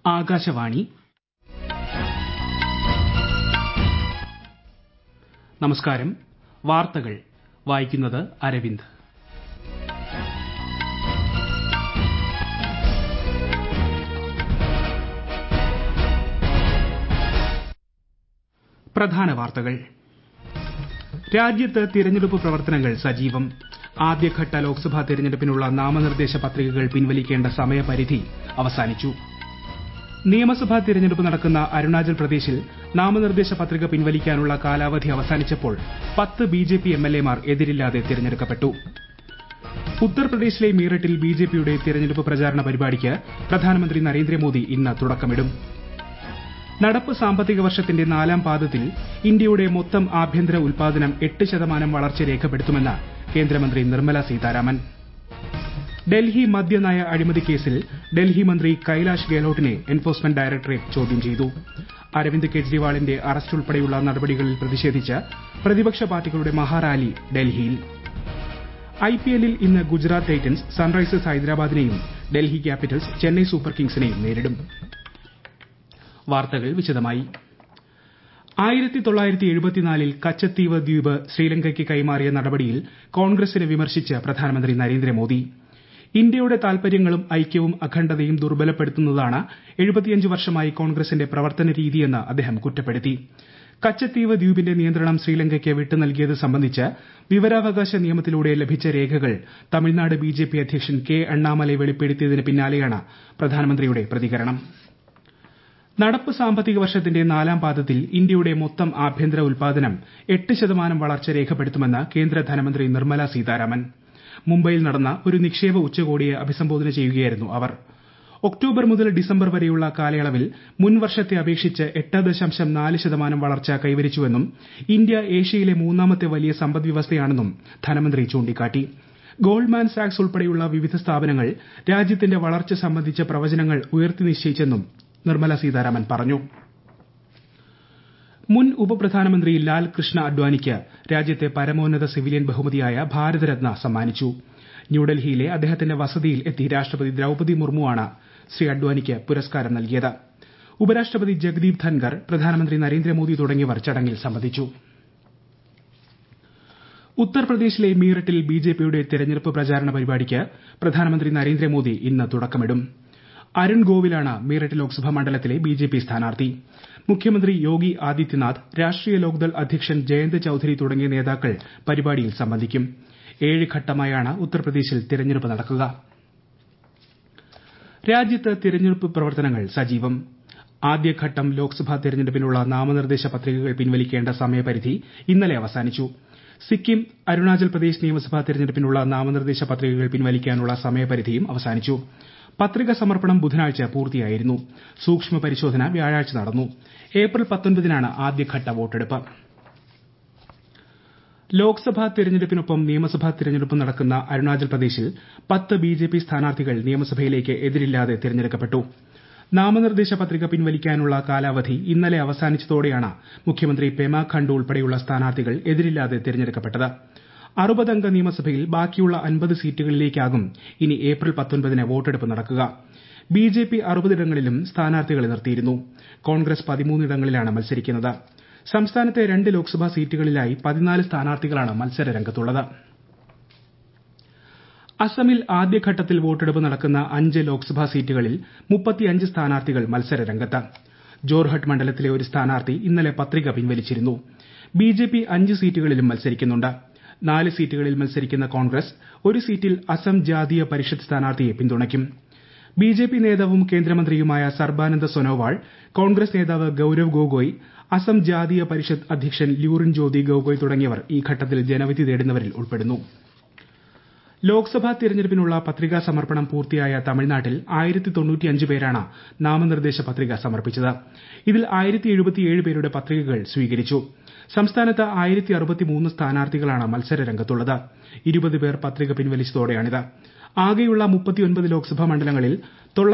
ആകാശവാണി. നമസ്കാരം. വാർത്തകൾ വായിക്കുന്നത് അരവിന്ദ്. പ്രധാന വാർത്തകൾ. രാജ്യത്ത് തിരഞ്ഞെടുപ്പ് പ്രവർത്തനങ്ങൾ സജീവം. ആദ്യഘട്ട ലോക്സഭാ തിരഞ്ഞെടുപ്പിനുള്ള നാമനിർദ്ദേശ പത്രികകൾ പിൻവലിക്കേണ്ട സമയപരിധി അവസാനിച്ചു. നിയമസഭാ തിരഞ്ഞെടുപ്പ് നടക്കുന്ന അരുണാചൽ പ്രദേശിൽ നാമനിർദ്ദേശ പത്രിക പിൻവലിക്കാനുള്ള കാലാവധി അവസാനിച്ചപ്പോൾ 10 ബിജെപി എംഎൽഎമാർ എതിരില്ലാതെ തിരഞ്ഞെടുക്കപ്പെട്ടു. ഉത്തർപ്രദേശിലെ മീററ്റിൽ ബിജെപിയുടെ തിരഞ്ഞെടുപ്പ് പ്രചാരണ പരിപാടിക്ക് പ്രധാനമന്ത്രി നരേന്ദ്രമോദി ഇന്ന് തുടക്കമിടും. നടപ്പ് സാമ്പത്തിക വർഷത്തിന്റെ 4ാം പാദത്തിൽ ഇന്ത്യയുടെ മൊത്തം ആഭ്യന്തര ഉൽപാദനം 8% വളർച്ച രേഖപ്പെടുത്തുമെന്ന് കേന്ദ്രമന്ത്രി നിർമ്മല സീതാരാമൻ. ഡൽഹി മദ്യനയ അഴിമതി കേസിൽ ഡൽഹി മന്ത്രി കൈലാഷ് ഗെഹ്ലോട്ടിനെ എൻഫോഴ്സ്മെന്റ് ഡയറക്ടറേറ്റ് ചോദ്യം ചെയ്തു. അരവിന്ദ് കെജ്രിവാളിന്റെ അറസ്റ്റ് ഉൾപ്പെടെയുള്ള നടപടികളിൽ പ്രതിഷേധിച്ച് പ്രതിപക്ഷ പാർട്ടികളുടെ മഹാറാലി ഡൽഹിയിൽ. ഐപിഎല്ലിൽ ഇന്ന് ഗുജറാത്ത് ടൈറ്റൻസ് സൺറൈസേഴ്സ് ഹൈദരാബാദിനെയും ഡൽഹി ക്യാപിറ്റൽസ് ചെന്നൈ സൂപ്പർ കിങ്സിനെയും നേരിടും. വാർത്തകൾ വിശദമായി. 1974-ൽ കച്ചത്തീവ് ദ്വീപ് ശ്രീലങ്കയ്ക്ക് കൈമാറിയ നടപടിയിൽ കോൺഗ്രസിനെ വിമർശിച്ച് പ്രധാനമന്ത്രി നരേന്ദ്രമോദി. ഇന്ത്യയുടെ താൽപര്യങ്ങളും ഐക്യവും അഖണ്ഡതയും ദുർബലപ്പെടുത്തുന്നതാണ് 75 വർഷമായി കോൺഗ്രസിന്റെ പ്രവർത്തന രീതിയെന്ന് അദ്ദേഹം കുറ്റപ്പെടുത്തി. കച്ചത്തീവ് ദ്വീപിന്റെ നിയന്ത്രണം ശ്രീലങ്കയ്ക്ക് വിട്ടു നൽകിയത് സംബന്ധിച്ച് വിവരാവകാശ നിയമത്തിലൂടെ ലഭിച്ച രേഖകൾ തമിഴ്നാട് ബിജെപി അധ്യക്ഷൻ കെ അണ്ണാമലൈ വെളിപ്പെടുത്തിയതിന് പിന്നാലെയാണ് പ്രധാനമന്ത്രിയുടെ പ്രതികരണം. നടപ്പ് സാമ്പത്തിക വർഷത്തിന്റെ 4ാം പാദത്തിൽ ഇന്ത്യയുടെ മൊത്തം ആഭ്യന്തര ഉൽപാദനം 8% വളർച്ച രേഖപ്പെടുത്തുമെന്ന് കേന്ദ്ര ധനമന്ത്രി നിർമ്മല സീതാരാമൻ. മുംബൈയിൽ നടന്ന ഒരു നിക്ഷേപ ഉച്ചകോടിയെ അഭിസംബോധന ചെയ്യുകയായിരുന്നു അവർ. ഒക്ടോബർ മുതൽ ഡിസംബർ വരെയുള്ള കാലയളവിൽ മുൻ വർഷത്തെ അപേക്ഷിച്ച് 8.4% വളർച്ച കൈവരിച്ചുവെന്നും ഇന്ത്യ ഏഷ്യയിലെ 3ാമത്തെ വലിയ സമ്പദ്വ്യവസ്ഥയാണെന്നും ധനമന്ത്രി ചൂണ്ടിക്കാട്ടി. ഗോൾഡ്മാൻ സാക്സ് ഉൾപ്പെടെയുള്ള വിവിധ സ്ഥാപനങ്ങൾ രാജ്യത്തിന്റെ വളർച്ച സംബന്ധിച്ച പ്രവചനങ്ങൾ ഉയർത്തി നിശ്ചയിച്ചെന്നും നിർമ്മല സീതാരാമൻ പറഞ്ഞു. മുൻ ഉപപ്രധാനമന്ത്രി ലാൽ കൃഷ്ണ അഡ്വാനിക്ക് രാജ്യത്തെ പരമോന്നത സിവിലിയൻ ബഹുമതിയായ ഭാരതരത്ന സമ്മാനിച്ചു. ന്യൂഡൽഹിയിലെ അദ്ദേഹത്തിന്റെ വസതിയിൽ എത്തി രാഷ്ട്രപതി ദ്രൌപദി മുർമുവാണ് ശ്രീ അഡ്വാനിക്ക് പുരസ്കാരം നൽകിയത്. ഉപരാഷ്ട്രപതി ജഗ്ദീപ് ധൻകർ, പ്രധാനമന്ത്രി നരേന്ദ്രമോദി തുടങ്ങിയവർ ചടങ്ങിൽ സംബന്ധിച്ചു. ഉത്തർപ്രദേശിലെ മീററ്റിൽ ബിജെപിയുടെ തെരഞ്ഞെടുപ്പ് പ്രചാരണ പരിപാടിക്ക് പ്രധാനമന്ത്രി നരേന്ദ്രമോദി ഇന്ന് തുടക്കമിടും. അരുൺ ഗോവിലാണ് മീററ്റ് ലോക്സഭാ മണ്ഡലത്തിലെ ബിജെപി സ്ഥാനാർത്ഥി. മുഖ്യമന്ത്രി യോഗി ആദിത്യനാഥ്, രാഷ്ട്രീയ ലോക്ദൾ അധ്യക്ഷൻ ജയന്ത് ചൌധരി തുടങ്ങിയ നേതാക്കൾ പരിപാടിയിൽ സംബന്ധിക്കും. 7 ഘട്ടമായാണ് ഉത്തർപ്രദേശിൽ തിരഞ്ഞെടുപ്പ് നടക്കുക. രാജ്യത്ത് തിരഞ്ഞെടുപ്പ് പ്രവർത്തനങ്ങൾ സജീവം. ആദ്യഘട്ടം ലോക്സഭാ തിരഞ്ഞെടുപ്പിനുള്ള നാമനിർദ്ദേശ പത്രികകൾ പിൻവലിക്കേണ്ട സമയപരിധി ഇന്നലെ അവസാനിച്ചു. സിക്കിം, അരുണാചൽ പ്രദേശ് നിയമസഭാ തിരഞ്ഞെടുപ്പിനുള്ള നാമനിർദ്ദേശ പത്രികകൾ പിൻവലിക്കാനുള്ള സമയപരിധിയും അവസാനിച്ചു. പത്രിക സമർപ്പണം ബുധനാഴ്ച പൂർത്തിയായിരുന്നു. സൂക്ഷ്മ പരിശോധന വ്യാഴാഴ്ച നടന്നു. ഏപ്രിൽ 19-നാണ് ആദ്യഘട്ട വോട്ടെടുപ്പ്. ലോക്സഭാ തിരഞ്ഞെടുപ്പിനൊപ്പം നിയമസഭാ തിരഞ്ഞെടുപ്പ് നടക്കുന്ന അരുണാചൽ പ്രദേശിൽ 10 ബിജെപി സ്ഥാനാർത്ഥികൾ നിയമസഭയിലേക്ക് എതിരില്ലാതെ തിരഞ്ഞെടുക്കപ്പെട്ടു. നാമനിർദ്ദേശ പത്രിക പിൻവലിക്കാനുള്ള കാലാവധി ഇന്നലെ അവസാനിച്ചതോടെയാണ് മുഖ്യമന്ത്രി പെമ ഖണ്ഡു ഉൾപ്പെടെയുള്ള സ്ഥാനാർത്ഥികൾ എതിരില്ലാതെ തിരഞ്ഞെടുക്കപ്പെട്ടത്. 60 അംഗ നിയമസഭയിൽ ബാക്കിയുള്ള 50 സീറ്റുകളിലേക്കാകും ഇനി ഏപ്രിൽ 19-ന് വോട്ടെടുപ്പ് നടക്കുക. ബിജെപി 60 ഇടങ്ങളിലും സ്ഥാനാർത്ഥികളെ നിർത്തിയിരുന്നു. കോൺഗ്രസ് 13 ഇടങ്ങളിലാണ് മത്സരിക്കുന്നത്. സംസ്ഥാനത്തെ 2 ലോക്സഭാ സീറ്റുകളിലായി 14 സ്ഥാനാർത്ഥികളാണ് മത്സരരംഗത്തുള്ളത്. അസമിൽ ആദ്യഘട്ടത്തിൽ വോട്ടെടുപ്പ് നടക്കുന്ന 5 ലോക്സഭാ സീറ്റുകളിൽ 35 സ്ഥാനാർത്ഥികൾ മത്സരരംഗത്ത്. ജോർഹട്ട് മണ്ഡലത്തിലെ ഒരു സ്ഥാനാർത്ഥി ഇന്നലെ പത്രിക പിൻവലിച്ചിരുന്നു. ബിജെപി 5 സീറ്റുകളിലും മത്സരിക്കുന്നുണ്ട്. 4 സീറ്റുകളിൽ മത്സരിക്കുന്ന കോൺഗ്രസ് ഒരു സീറ്റിൽ അസം ജാതീയ പരിഷത്ത് സ്ഥാനാർത്ഥിയെ പിന്തുണയ്ക്കും. ബിജെപി നേതാവും കേന്ദ്രമന്ത്രിയുമായ സർബാനന്ദ സോനോവാൾ, കോൺഗ്രസ് നേതാവ് ഗൌരവ് ഗൊഗോയ്, അസം ജാതീയ പരിഷത്ത് അധ്യക്ഷൻ ല്യൂറിൻ ജ്യോതി ഗൊഗോയ് തുടങ്ങിയവർ ഈ ഘട്ടത്തിൽ ജനവിധി തേടുന്നവരിൽ ഉൾപ്പെടുന്നു. ലോക്സഭാ തിരഞ്ഞെടുപ്പിനുള്ള പത്രികാ സമർപ്പണം പൂർത്തിയായ തമിഴ്നാട്ടിൽ 1095 പേരാണ് നാമനിർദ്ദേശ പത്രിക സമർപ്പിച്ചത്. ഇതിൽ 1077 പേരുടെ പത്രികകൾ സ്വീകരിച്ചു. സംസ്ഥാനത്ത് 1063 സ്ഥാനാർത്ഥികളാണ് മത്സരരംഗത്തുള്ളത്. 20 പേർ പത്രിക പിൻവലിച്ചതോടെയാണിത്. ആകെയുള്ള 39 ലോക്സഭാ മണ്ഡലങ്ങളിൽ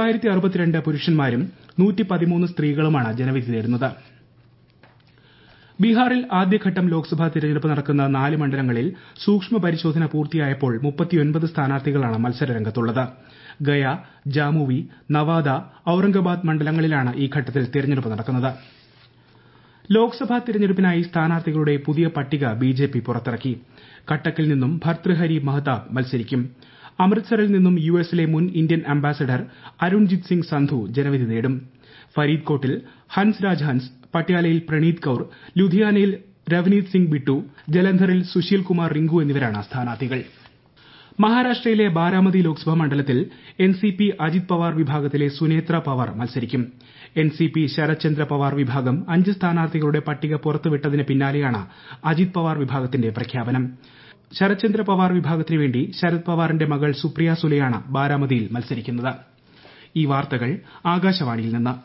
962 പുരുഷന്മാരും 113 സ്ത്രീകളുമാണ് ജനവിധി തേടുന്നത്. ബീഹാറിൽ ആദ്യഘട്ടം ലോക്സഭാ തിരഞ്ഞെടുപ്പ് നടക്കുന്ന 4 മണ്ഡലങ്ങളിൽ സൂക്ഷ്മ പരിശോധന പൂർത്തിയായപ്പോൾ 39 സ്ഥാനാർത്ഥികളാണ് മത്സരരംഗത്തുള്ളത്. ഗയ, ജാമുവി, നവാദ, ഔറംഗാബാദ് മണ്ഡലങ്ങളിലാണ് ഈ ഘട്ടത്തിൽ തിരഞ്ഞെടുപ്പ് നടക്കുന്നത്. ലോക്സഭാ തിരഞ്ഞെടുപ്പിനായി സ്ഥാനാർത്ഥികളുടെ പുതിയ പട്ടിക ബിജെപി പുറത്തിറക്കി. കട്ടക്കിൽ നിന്നും ഭർതൃഹരി മഹ്താബ് മത്സരിക്കും. അമൃത്സറിൽ നിന്നും യുഎസിലെ മുൻ ഇന്ത്യൻ അംബാസഡർ അരുൺജിത് സിംഗ് സന്ധു ജനവിധി നേടും. ഫരീദ്കോട്ടിൽ ഹൻസ് രാജ് ഹൻസ്, പട്യാലയിൽ പ്രണീത് കൌർ, ലുധിയാനയിൽ രവ്നീത് സിംഗ് ബിട്ടു, ജലന്ധറിൽ സുശീൽ കുമാർ റിങ്കു എന്നിവരാണ് സ്ഥാനാർത്ഥികൾ. മഹാരാഷ്ട്രയിലെ ബാരാമതി ലോക്സഭാ മണ്ഡലത്തിൽ എൻസിപി അജിത് പവാർ വിഭാഗത്തിലെ സുനേത്ര പവാർ മത്സരിക്കും. എൻസിപി ശരത് ചന്ദ്ര പവാർ വിഭാഗം 5 സ്ഥാനാർത്ഥികളുടെ പട്ടിക പുറത്തുവിട്ടതിന് പിന്നാലെയാണ് അജിത് പവാർ വിഭാഗത്തിന്റെ പ്രഖ്യാപനം. ശരത് ചന്ദ്ര പവാർ വിഭാഗത്തിനു വേണ്ടി ശരത് പവാറിന്റെ മകൾ സുപ്രിയ സുലെയാണ് ബാരാമതിയിൽ മത്സരിക്കുന്നത്. ഈ വാർത്തകൾ ആകാശവാണിയിൽ നിന്ന്.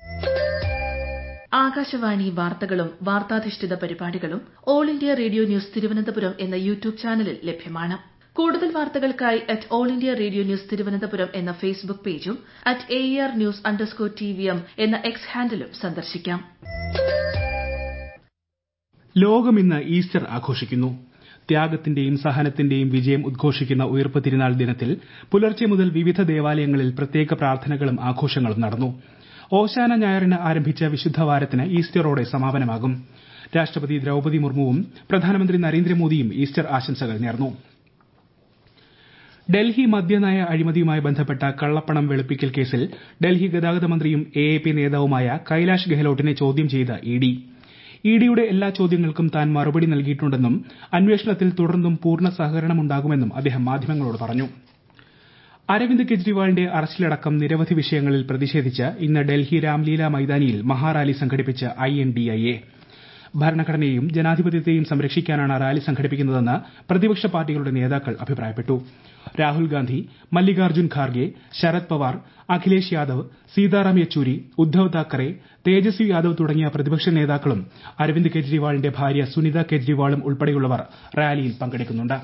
ആകാശവാണി വാർത്തകളും വാർത്താധിഷ്ഠിത പരിപാടികളും all India radio news Thiruvananthapuram എന്ന യൂട്യൂബ് ചാനലിൽ ലഭ്യമാണ്. കൂടുതൽ വാർത്തകൾക്കായി all India radio news Thiruvananthapuram എന്ന ഫേസ്ബുക്ക് പേജും @AERnews_TVM എന്ന എക്സ് ഹാൻഡിലും സന്ദർശിക്കാം. ലോകം ഇന്ന് ഈസ്റ്റർ ആഘോഷിക്കുന്നു. ത്യാഗത്തിന്റെയും സഹനത്തിന്റെയും വിജയം ഉദ്ഘോഷിക്കുന്ന ഉയിർപ്പ് തിരുനാൾ ദിനത്തിൽ പുലർച്ചെ മുതൽ വിവിധ ദേവാലയങ്ങളിൽ പ്രത്യേക പ്രാർത്ഥനകളും ആഘോഷങ്ങളും നടന്നു. ഓശാന ഞായറിന് ആരംഭിച്ച വിശുദ്ധവാരത്തിന് ഈസ്റ്ററോടെ സമാപനമാകും. രാഷ്ട്രപതി ദ്രൌപദി മുർമുവും പ്രധാനമന്ത്രി നരേന്ദ്രമോദിയും ഈസ്റ്റർ ആശംസകൾ നേർന്നു. ഡൽഹി മദ്യനയ അഴിമതിയുമായി ബന്ധപ്പെട്ട കള്ളപ്പണം വെളുപ്പിക്കൽ കേസിൽ ഡൽഹി ഗതാഗത മന്ത്രിയും AAP നേതാവുമായ കൈലാഷ് ഗെഹ്ലോട്ടിനെ ചോദ്യം ചെയ്ത് ഇഡി. ഇഡിയുടെ എല്ലാ ചോദ്യങ്ങൾക്കും താൻ മറുപടി നൽകിയിട്ടുണ്ടെന്നും അന്വേഷണത്തിൽ തുടർന്നും പൂർണ്ണ സഹകരണമുണ്ടാകുമെന്നും അദ്ദേഹം മാധ്യമങ്ങളോട് പറഞ്ഞു. അരവിന്ദ് കെജ്രിവാളിന്റെ അറസ്റ്റിലടക്കം നിരവധി വിഷയങ്ങളിൽ പ്രതിഷേധിച്ച് ഇന്ന് ഡൽഹി രാംലീല മൈതാനിയിൽ മഹാറാലി സംഘടിപ്പിച്ച് INDIA. ഭരണഘടനയെയും ജനാധിപത്യത്തെയും സംരക്ഷിക്കാനാണ് റാലി സംഘടിപ്പിക്കുന്നതെന്ന് പ്രതിപക്ഷ പാർട്ടികളുടെ നേതാക്കൾ അഭിപ്രായപ്പെട്ടു. രാഹുൽ ഗാന്ധി, മല്ലികാർജ്ജുൻ ഖാർഗെ, ശരത് പവാർ, അഖിലേഷ് യാദവ്, സീതാറാം യെച്ചൂരി, ഉദ്ധവ് താക്കറെ, തേജസ്വി യാദവ് തുടങ്ങിയ പ്രതിപക്ഷ നേതാക്കളും അരവിന്ദ് കെജ്രിവാളിന്റെ ഭാര്യ സുനിത കെജ്രിവാളും ഉൾപ്പെടെയുള്ളവർ റാലിയിൽ പങ്കെടുക്കുന്നുണ്ട്.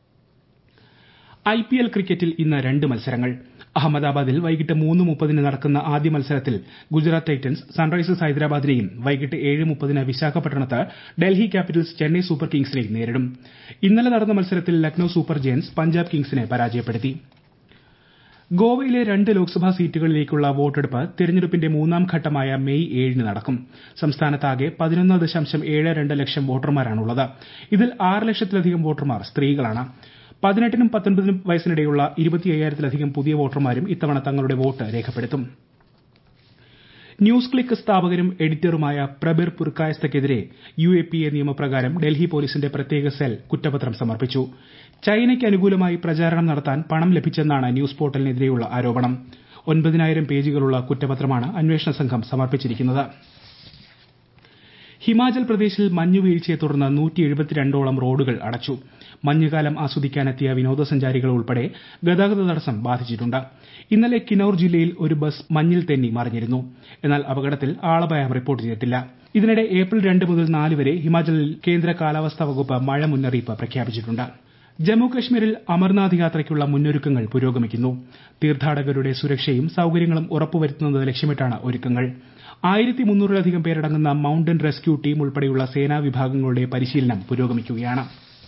IPL ക്രിക്കറ്റിൽ ഇന്ന് 2 മത്സരങ്ങൾ. അഹമ്മദാബാദിൽ വൈകിട്ട് 3:30 നടക്കുന്ന ആദ്യ മത്സരത്തിൽ ഗുജറാത്ത് ടൈറ്റൻസ് സൺറൈസേഴ്സ് ഹൈദരാബാദിനെയും വൈകിട്ട് 7:30 വിശാഖപട്ടണത്ത് ഡൽഹി ക്യാപിറ്റൽസ് ചെന്നൈ സൂപ്പർ കിങ്സിനെയും നേരിടും. ഇന്നലെ നടന്ന മത്സരത്തിൽ ലക്നൌ സൂപ്പർ ജയന്റ്സ് പഞ്ചാബ് കിങ്സിനെ പരാജയപ്പെടുത്തി. ഗോവയിലെ 2 ലോക്സഭാ സീറ്റുകളിലേക്കുള്ള വോട്ടെടുപ്പ് തിരഞ്ഞെടുപ്പിന്റെ 3ാം ഘട്ടമായ മെയ് 7 നടക്കും. സംസ്ഥാനത്താകെ 11.72 ലക്ഷം വോട്ടർമാരാണുള്ളത്. ഇതിൽ 6 ലക്ഷത്തിലധികം വോട്ടർമാർ സ്ത്രീകളാണ്. 18നും 19നും വയസ്സിനിടെയുള്ള 25,000-ലധികം പുതിയ വോട്ടർമാരും ഇത്തവണ തങ്ങളുടെ വോട്ട് രേഖപ്പെടുത്തും. ന്യൂസ് ക്ലിക്ക് സ്ഥാപകരും എഡിറ്ററുമായ പ്രബിർ പുർക്കായസ്ഥയ്ക്കെതിരെ UAPA നിയമപ്രകാരം ഡൽഹി പോലീസിന്റെ പ്രത്യേക സെൽ കുറ്റപത്രം സമർപ്പിച്ചു. ചൈനയ്ക്ക് അനുകൂലമായി പ്രചാരണം നടത്താൻ പണം ലഭിച്ചെന്നാണ് ന്യൂസ് പോർട്ടലിനെതിരെയുള്ള ആരോപണം. 9,000 പേജുകളുള്ള കുറ്റപത്രമാണ് അന്വേഷണ സംഘം സമർപ്പിച്ചിരിക്കുന്നത്. ഹിമാചൽ പ്രദേശിൽ മഞ്ഞുവീഴ്ചയെ തുടർന്ന് 172ഓളം റോഡുകൾ അടച്ചു. മഞ്ഞുകാലം ആസ്വദിക്കാനെത്തിയ വിനോദസഞ്ചാരികൾ ഉൾപ്പെടെ ഗതാഗത തടസ്സം ബാധിച്ചിട്ടുണ്ട്. ഇന്നലെ കിനൌർ ജില്ലയിൽ ഒരു ബസ് മഞ്ഞിൽ തെന്നി മറിഞ്ഞിരുന്നു. എന്നാൽ അപകടത്തിൽ ആളപായം റിപ്പോർട്ട് ചെയ്തിട്ടില്ല. ഇതിനിടെ ഏപ്രിൽ 2 മുതൽ 4 വരെ ഹിമാചലിൽ കേന്ദ്ര കാലാവസ്ഥാ വകുപ്പ് മഴ മുന്നറിയിപ്പ് പ്രഖ്യാപിച്ചിട്ടുണ്ട്. ജമ്മു കശ്മീരിൽ അമർനാഥ് യാത്രയ്ക്കുള്ള മുന്നൊരുക്കങ്ങൾ പുരോഗമിക്കുന്നു. തീർത്ഥാടകരുടെ സുരക്ഷയും സൌകര്യങ്ങളും ഉറപ്പുവരുത്തുന്നത് ലക്ഷ്യമിട്ടാണ് ഒരുക്കങ്ങൾ. 1300-ലധികം പേരടങ്ങുന്ന മൌണ്ടൻ റെസ്ക്യൂ ടീം ഉൾപ്പെടെയുള്ള സേനാ വിഭാഗങ്ങളുടെ പരിശീലനം പുരോഗമിക്കുകയാണ്.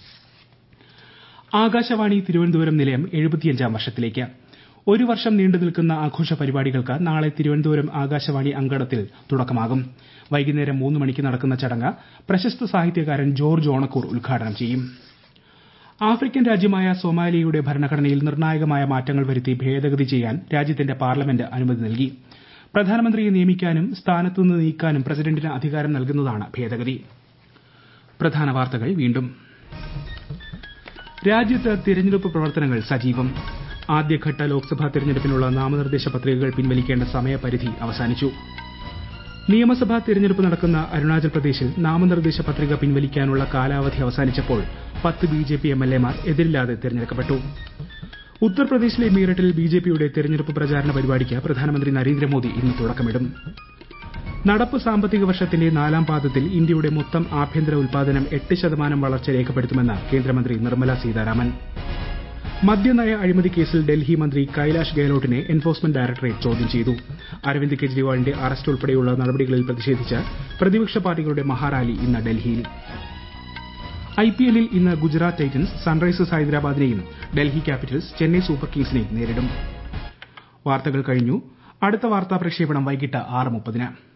ആകാശവാണി തിരുവനന്തപുരം നിലയം 75ാം വർഷത്തിലേക്ക്. ഒരു വർഷം നീണ്ടു നിൽക്കുന്ന ആഘോഷ പരിപാടികൾക്ക് നാളെ തിരുവനന്തപുരം ആകാശവാണി അങ്കണത്തിൽ തുടക്കമാകും. വൈകുന്നേരം 3 മണിക്ക് നടക്കുന്ന ചടങ്ങ് പ്രശസ്ത സാഹിത്യകാരൻ ജോർജ് ഓണക്കൂർ ഉദ്ഘാടനം ചെയ്യും. ആഫ്രിക്കൻ രാജ്യമായ സൊമാലിയയുടെ ഭരണഘടനയിൽ നിർണായകമായ മാറ്റങ്ങൾ വരുത്തി ഭേദഗതി ചെയ്യാൻ രാജ്യത്തിന്റെ പാർലമെന്റ് അനുമതി നൽകി. പ്രധാനമന്ത്രിയെ നിയമിക്കാനും സ്ഥാനത്തുനിന്ന് നീക്കാനും പ്രസിഡന്റിന് അധികാരം നൽകുന്നതാണ് ഭേദഗതി. പ്രധാന വാർത്തകൾ വീണ്ടും. രാജ്യത്ത് തിരഞ്ഞെടുപ്പ് പ്രവർത്തനങ്ങൾ സജീവം. ആദ്യഘട്ട ലോക്സഭാ തിരഞ്ഞെടുപ്പിനുള്ള നാമനിർദ്ദേശ പത്രികകൾ പിൻവലിക്കേണ്ട സമയപരിധി അവസാനിച്ചു. നിയമസഭാ തിരഞ്ഞെടുപ്പ് നടക്കുന്ന അരുണാചൽ പ്രദേശിൽ നാമനിർദ്ദേശ പത്രിക പിൻവലിക്കാനുള്ള കാലാവധി അവസാനിച്ചപ്പോൾ 10 BJP MLAമാർ എതിരില്ലാതെ തിരഞ്ഞെടുക്കപ്പെട്ടു. ഉത്തർപ്രദേശിലെ മീററ്റിൽ BJPയുടെ തിരഞ്ഞെടുപ്പ് പ്രചാരണ പരിപാടിക്ക് പ്രധാനമന്ത്രി നരേന്ദ്രമോദി ഇന്ന് തുടക്കമിടും. നടപ്പ് സാമ്പത്തിക വർഷത്തിന്റെ 4ാം പാദത്തിൽ ഇന്ത്യയുടെ മൊത്തം ആഭ്യന്തര ഉൽപ്പാദനം 8% വളർച്ച രേഖപ്പെടുത്തുമെന്ന് കേന്ദ്രമന്ത്രി നിർമ്മല സീതാരാമൻ. മദ്യനയ അഴിമതി കേസിൽ ഡൽഹി മന്ത്രി കൈലാഷ് ഗെഹ്ലോട്ടിനെ എൻഫോഴ്സ്മെന്റ് ഡയറക്ടറേറ്റ് ചോദ്യം ചെയ്തു. അരവിന്ദ് കെജ്രിവാളിന്റെ അറസ്റ്റ് ഉൾപ്പെടെയുള്ള നടപടികളിൽ പ്രതിഷേധിച്ച് പ്രതിപക്ഷ പാർട്ടികളുടെ മഹാറാലി ഇന്ന് ഡൽഹിയിൽ. ഐപിഎല്ലിൽ ഇന്ന് ഗുജറാത്ത് ടൈറ്റൻസ് സൺറൈസേഴ്സ് ഹൈദരാബാദിനെയും ഡൽഹി ക്യാപിറ്റൽസ് ചെന്നൈ സൂപ്പർ കിങ്സിനെയും നേരിടും. വാർത്തകൾ കഴിഞ്ഞു. അടുത്ത വാർത്താ പ്രക്ഷേപണം വൈകിട്ട് 6:30-ന്.